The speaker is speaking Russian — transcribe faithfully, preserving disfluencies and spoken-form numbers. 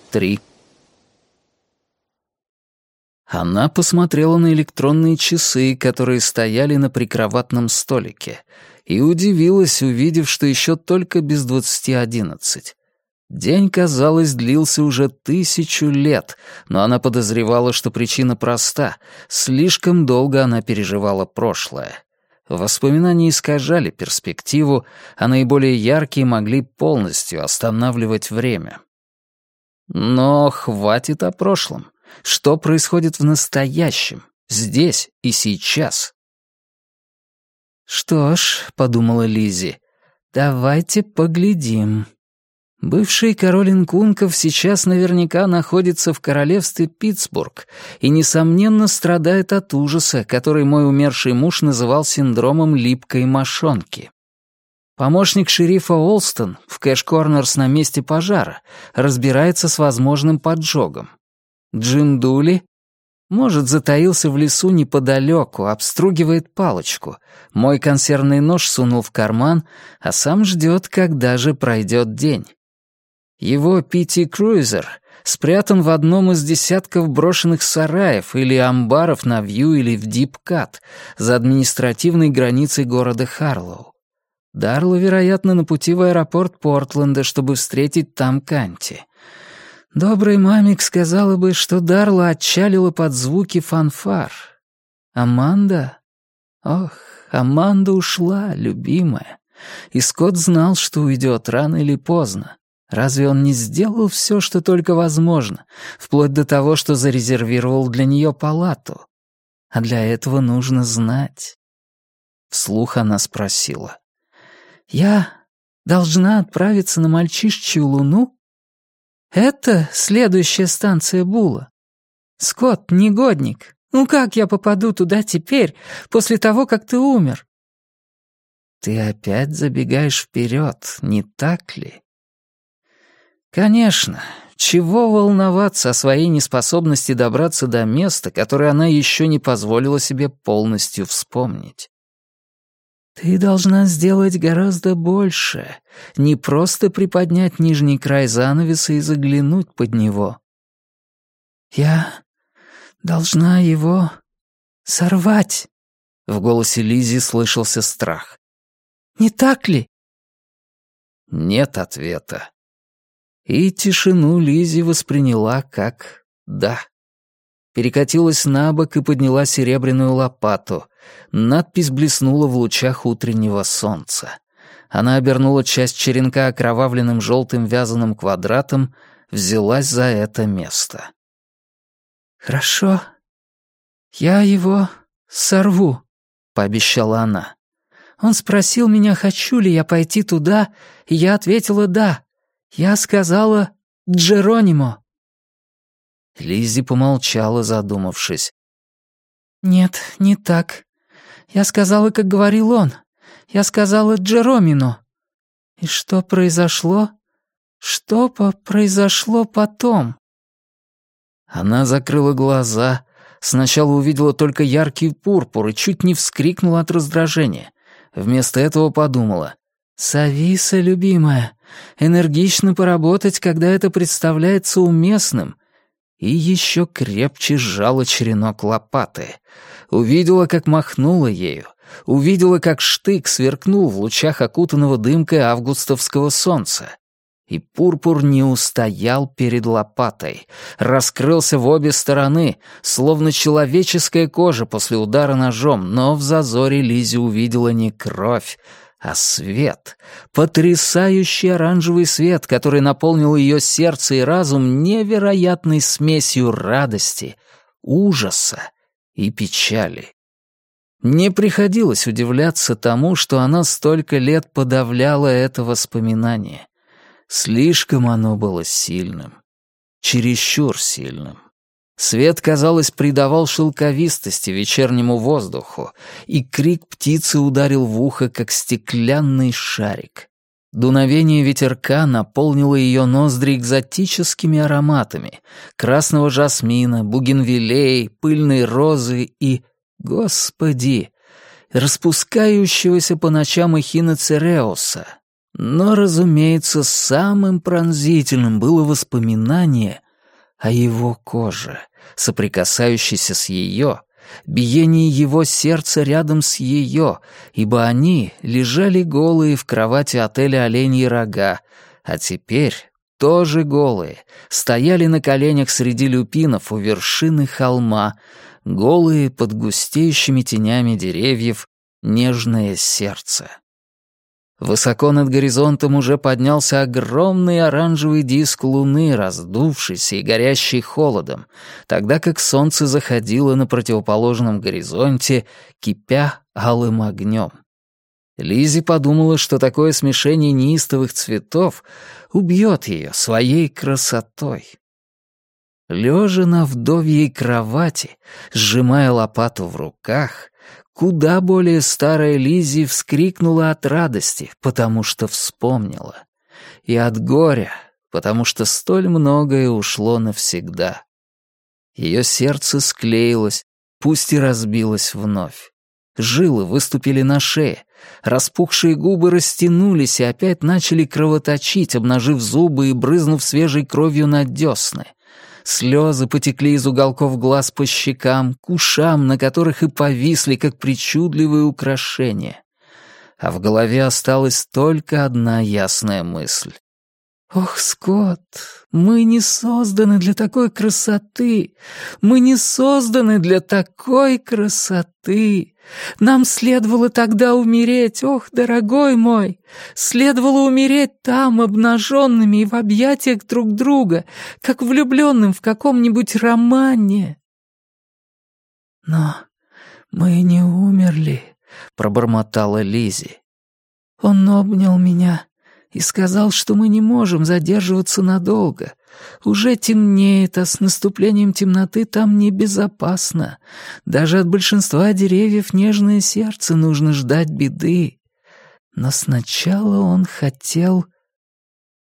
три. Она посмотрела на электронные часы, которые стояли на прикроватном столике, и удивилась, увидев, что еще только без двадцати одиннадцать. День, казалось, длился уже тысячу лет, но она подозревала, что причина проста. Слишком долго она переживала прошлое. Воспоминания искажали перспективу, а наиболее яркие могли полностью останавливать время. Но хватит о прошлом. Что происходит в настоящем, здесь и сейчас? «Что ж», — подумала Лиззи, — «давайте поглядим». Бывший король инкунков сейчас наверняка находится в королевстве Питтсбург и, несомненно, страдает от ужаса, который мой умерший муж называл синдромом липкой мошонки. Помощник шерифа Олстон в Кэш-Корнерс на месте пожара разбирается с возможным поджогом. Джим Дули, может, затаился в лесу неподалеку, обстругивает палочку. Мой консервный нож сунул в карман, а сам ждет, когда же пройдет день. Его пи ти-круизер спрятан в одном из десятков брошенных сараев или амбаров на Вью или в Дипкат, за административной границей города Харлоу. Дарла, вероятно, на пути в аэропорт Портленда, чтобы встретить там Канти. Добрый мамик сказала бы, что Дарла отчалила под звуки фанфар. Аманда? Ох, Аманда ушла, любимая. И Скотт знал, что уйдет рано или поздно. Разве он не сделал все, что только возможно, вплоть до того, что зарезервировал для нее палату? А для этого нужно знать. Вслух она спросила. «Я должна отправиться на мальчишечью луну? Это следующая станция Була. Скотт, негодник, ну как я попаду туда теперь, после того, как ты умер?» «Ты опять забегаешь вперед, не так ли?» Конечно, чего волноваться о своей неспособности добраться до места, которое она еще не позволила себе полностью вспомнить. Ты должна сделать гораздо больше, не просто приподнять нижний край занавеса и заглянуть под него. Я должна его сорвать. В голосе Лиззи слышался страх. Не так ли? Нет ответа. И тишину Лиззи восприняла как «да». Перекатилась на бок и подняла серебряную лопату. Надпись блеснула в лучах утреннего солнца. Она обернула часть черенка окровавленным желтым вязаным квадратом, взялась за это место. «Хорошо, я его сорву», — пообещала она. Он спросил меня, хочу ли я пойти туда, и я ответила «да». Я сказала «Джеронимо». Лиззи помолчала, задумавшись. «Нет, не так. Я сказала, как говорил он. Я сказала «Джеромино». И что произошло? Что по произошло потом?» Она закрыла глаза, сначала увидела только яркий пурпур и чуть не вскрикнула от раздражения. Вместо этого подумала. «Сависа, любимая, энергично поработать, когда это представляется уместным». И еще крепче сжала черенок лопаты. Увидела, как махнула ею. Увидела, как штык сверкнул в лучах окутанного дымкой августовского солнца. И пурпур не устоял перед лопатой. Раскрылся в обе стороны, словно человеческая кожа после удара ножом, но в зазоре Лиззи увидела не кровь, а свет, потрясающий оранжевый свет, который наполнил ее сердце и разум невероятной смесью радости, ужаса и печали. Не приходилось удивляться тому, что она столько лет подавляла это воспоминание. Слишком оно было сильным, чересчур сильным. Свет, казалось, придавал шелковистости вечернему воздуху, и крик птицы ударил в ухо, как стеклянный шарик. Дуновение ветерка наполнило ее ноздри экзотическими ароматами — красного жасмина, бугенвиллей, пыльной розы и, господи, распускающегося по ночам эхиноцереуса. Но, разумеется, самым пронзительным было воспоминание о его коже, соприкасающейся с ее, биении его сердца рядом с ее, ибо они лежали голые в кровати отеля «Оленьи рога», а теперь тоже голые, стояли на коленях среди люпинов у вершины холма, голые под густеющими тенями деревьев, нежное сердце. Высоко над горизонтом уже поднялся огромный оранжевый диск луны, раздувшийся и горящий холодом, тогда как солнце заходило на противоположном горизонте, кипя алым огнем. Лиззи подумала, что такое смешение неистовых цветов убьет ее своей красотой. Лежа на вдовьей кровати, сжимая лопату в руках, куда более старая Лиззи вскрикнула от радости, потому что вспомнила, и от горя, потому что столь многое ушло навсегда. Ее сердце склеилось, пусть и разбилось вновь. Жилы выступили на шее, распухшие губы растянулись и опять начали кровоточить, обнажив зубы и брызнув свежей кровью на десны. Слезы потекли из уголков глаз по щекам, к ушам, на которых и повисли, как причудливые украшения. А в голове осталась только одна ясная мысль. «Ох, Скотт, мы не созданы для такой красоты! Мы не созданы для такой красоты! Нам следовало тогда умереть, ох, дорогой мой! Следовало умереть там, обнаженными и в объятиях друг друга, как влюбленным в каком-нибудь романе!» «Но мы не умерли», — пробормотала Лиззи. «Он обнял меня и сказал, что мы не можем задерживаться надолго. Уже темнеет, а с наступлением темноты там небезопасно. Даже от большинства деревьев нежное сердце нужно ждать беды. Но сначала он хотел